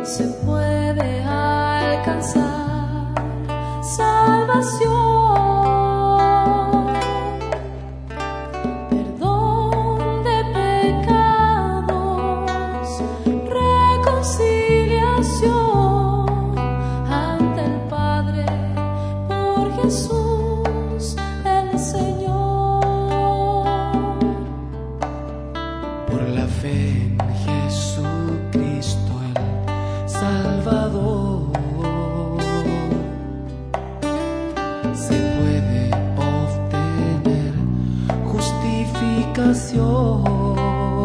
se puede alcanzar salvación, perdón de pecados, reconciliación ante el Padre por Jesús el Señor. Por la fe en Jesucristo el Salvador, se puede obtener justificación,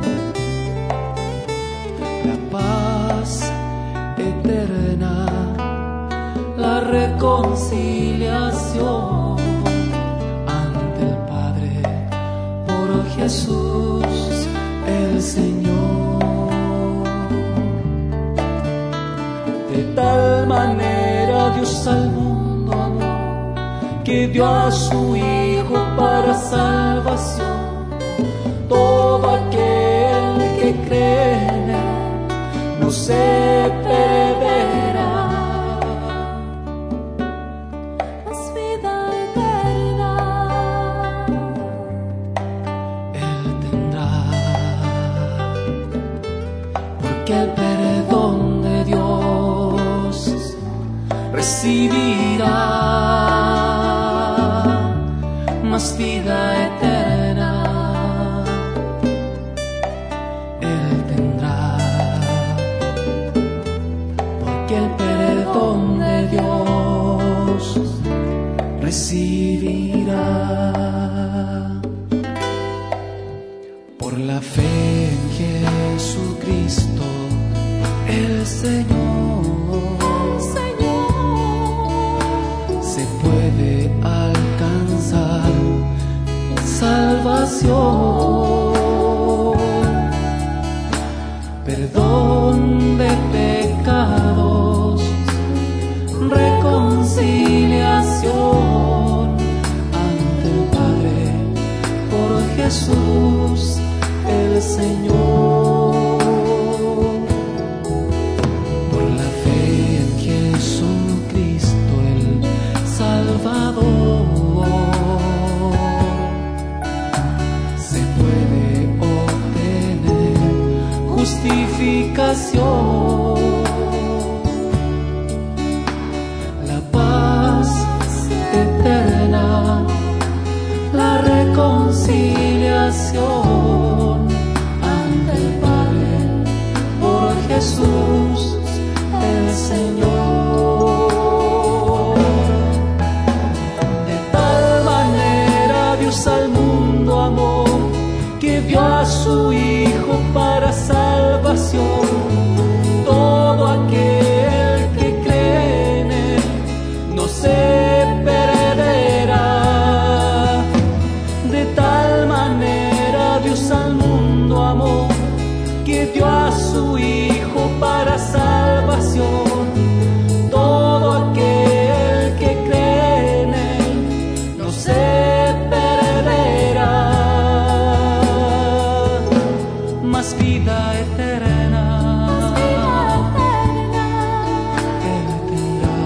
la paz eterna, la reconciliación ante el Padre por Jesús el Señor. De tal manera Dios al mundo amó, que dio a su Hijo para salvación. Todo aquel que cree en Él no se perderá, Mas vida eterna Él tendrá, porque el perdón de Dios recibirá, más vida eterna Él tendrá, porque el perdón de Dios recibirá. Por la fe en Jesucristo el Señor, se puede alcanzar salvación, perdón de pecados, reconciliación ante el Padre por Jesús el Señor. Por la fe en Jesucristo el Salvador, se puede obtener justificación, la paz eterna, la reconciliación ante el Padre por Jesús el Señor. De tal manera Dios al mundo amó, que dio a su Hijo para salvación. Todo aquel que cree en Él no se perderá. De tal manera Dios al mundo amó, que dio a su Hijo para salvación. Todo aquel que cree en Él no se perderá, mas vida eterna Él tendrá,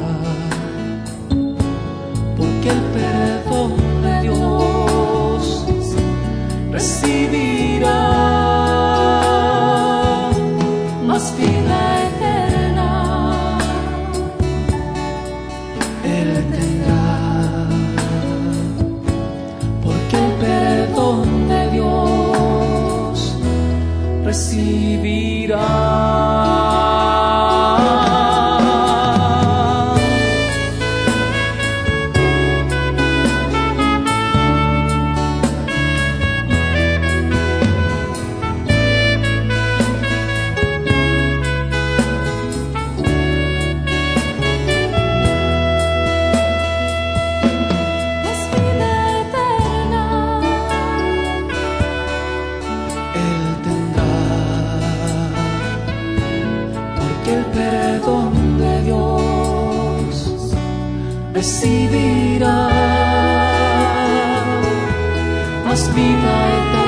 porque el perdón de Dios recibirá, más vida eterna Él tendrá, porque el perdón de Dios recibirá. Mas vida eterna Él tendrá, porque el perdón de Dios recibirá, más vida eterna